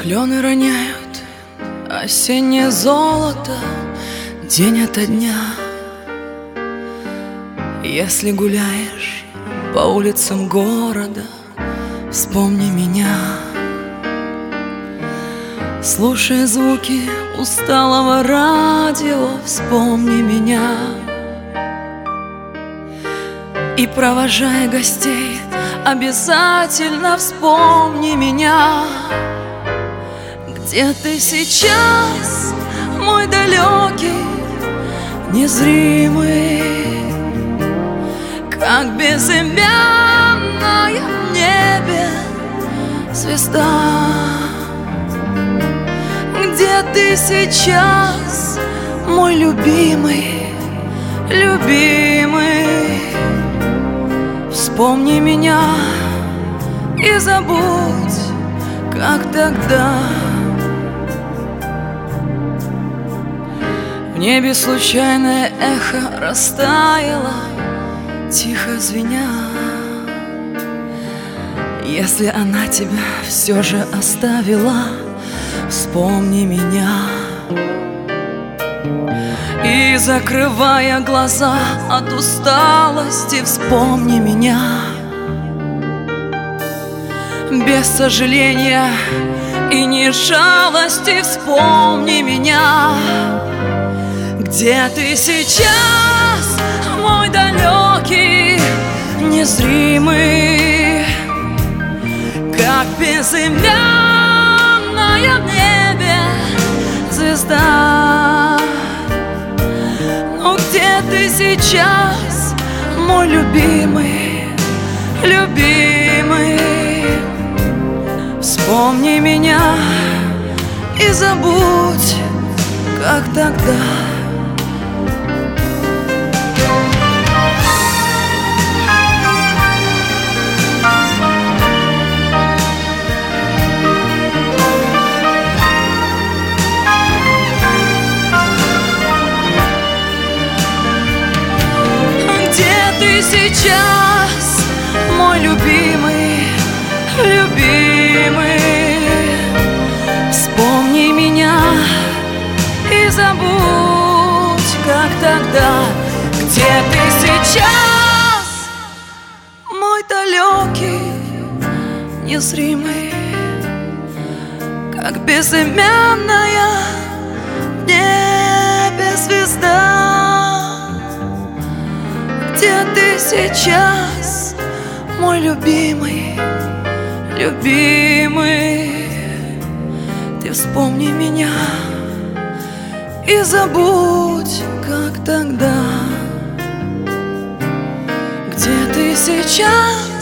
Клены роняют осеннее золото день ото дня. Если гуляешь по улицам города, вспомни меня. Слушая звуки усталого радио, вспомни меня. И провожая гостей, обязательно вспомни меня. Где ты сейчас, мой далекий, незримый, как безымянная в небе звезда? Где ты сейчас, мой любимый, любимый? Вспомни меня и забудь, как тогда. В небе случайное эхо растаяло, тихо звеня. Если она тебя все же оставила, вспомни меня. И закрывая глаза от усталости, вспомни меня. Без сожаления и не жалости вспомни меня. Где ты сейчас, мой далекий, незримый, как безымянная в небе звезда? Ну где ты сейчас, мой любимый, любимый? Вспомни меня и забудь, как тогда. Сейчас, мой любимый, любимый, вспомни меня и забудь, как тогда. Где ты сейчас, мой далекий, незримый, как безымянная в небе звезда? Где ты сейчас, мой любимый, любимый? Ты вспомни меня и забудь, как тогда. Где ты сейчас?